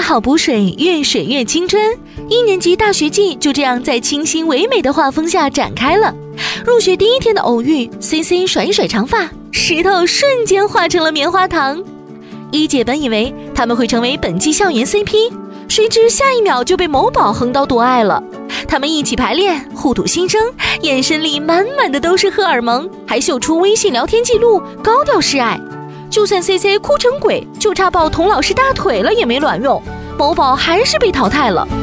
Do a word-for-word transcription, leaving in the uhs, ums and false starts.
好补水，越水越青春。一年级大学季就这样在清新唯美的画风下展开了。入学第一天的偶遇 ，C C 甩一甩长发，石头瞬间化成了棉花糖。一姐本以为他们会成为本季校园 C P， 谁知下一秒就被某宝横刀夺爱了。他们一起排练，互吐心声，眼神里满满的都是荷尔蒙，还秀出微信聊天记录，高调示爱。就算 C C 哭成鬼，就差抱童老师大腿了也没卵用，某宝还是被淘汰了。